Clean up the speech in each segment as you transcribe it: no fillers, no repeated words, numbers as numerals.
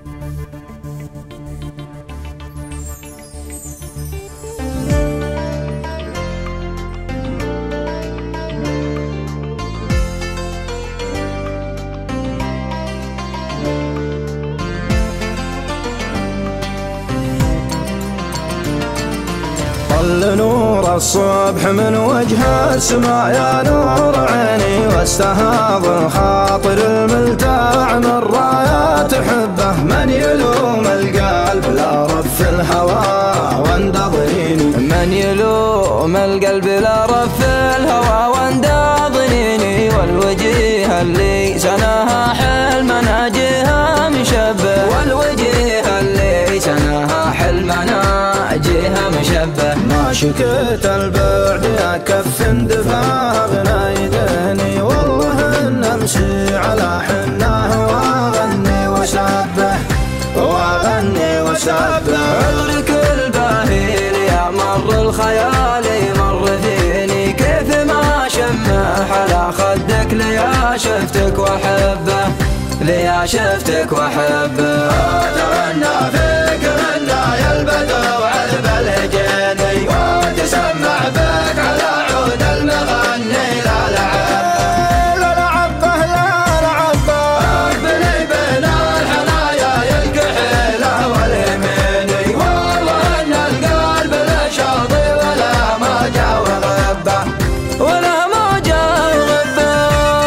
طل نور الصبح من وجه السماء يا نور عيني، واستهاض الخاطر الملتاع من رايات حبه. من يلوم القلب لا رف الهوى واندضنيني، من يلوم القلب لا رف الهوى واندضنيني. والوجيه اللي سناها حلمنا جهة مشبه، والوجيه اللي سناها حلمنا جهة مشبه. ما شكيت البعد يا كف دفاها بنايدني، والله ان امشي على حناه واغني وسبح واغني وسبح. عذرك الباهي يا مر الخيال مر فيني، كيف ما شمح على خدك ليا شفتك واحبه، ليا شفتك واحبه. اتمنى فيك منا يا البدو عذب الهجيني، وتسمع بك على عود المغني. لا لعبه لا لعبه لا لعبه، اقبلي بين الحنايا يا الكحيله واليميني. والله ان القلب لا شاطي ولا ما جا وغبه، ولا ما جا وغبه.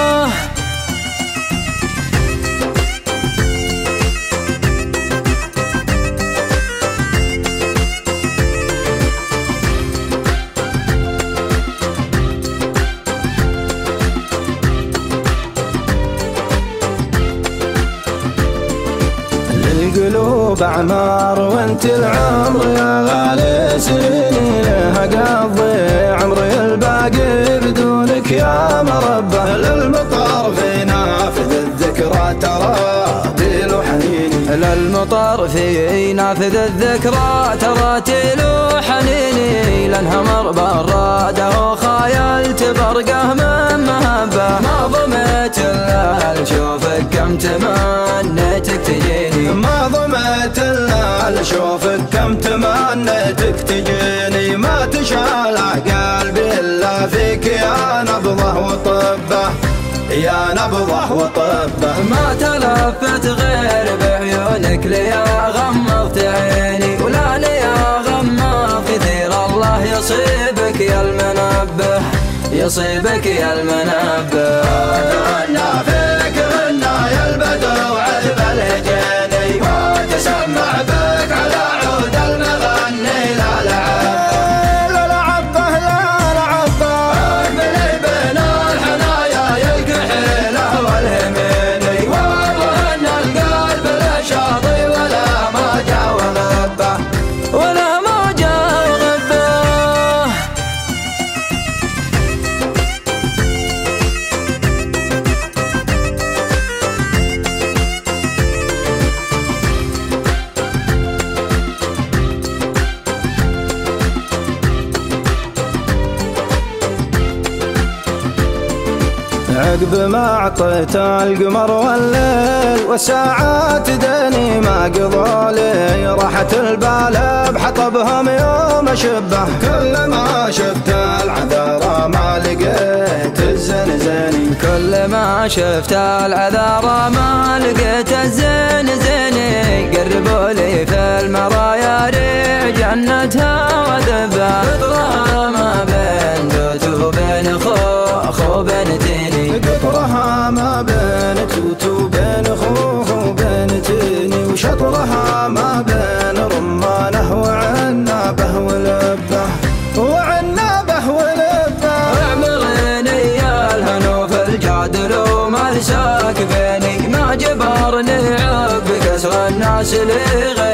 القلوب أعمار وانت العمر يا غالي سنيني، لها قضي عمري الباقي بدونك يا مربى. للمطر في نافذ الذكرى تراتيل حنيني، للمطر في نافذ الذكرى تراتيل حنيني. لانهمر براده خايلت برقه من مهبه، ما ضميت الا لشوفك كم تمنيتك تجيني. ما ضميت الا لشوفك كم تمنيتك تجيني. ما تشال قلبي الا فيك يا نبضه وطبه، يا نبضه وطبه. ما تلفت غير بعيونك ليا غمضت عيني، ولا ليا غمض كثير الله يصيبك يا المنبه، يصيبك يا المنبه. اتمنى فيك منا يا البدو عذب الهجيني، وتسمع بك على عود المغني. لا لعبه لا لعبه لا لعبه، اقبلي بين الحنايا يا الكحيله واليميني. والله ان القلب لا شاطي ولا ما جا وغبه، ولا ما جا وغبه. عقب ما اعطيت القمر والليل والساعات دني، ما قضولي راحة البال بحطبهم يوم شبه. كل ما شفت العذارى ما لقيت الزنزاني، كل ما شفت العذارى ما لقيت الزنزاني. قربوا لي في المرايا ريع جنتها وذبها، قطرها ما بين توت وبين خو بين تيني. قطرها ما بين توت وبين خوخ وبين تيني، وشطرها ما بين رمانه وعنابه ولبه، وعنابه ولبه. اعمريني يا الهنو في الجادل وما لساك بيني، ما جبرني عقب كسر الناس اللي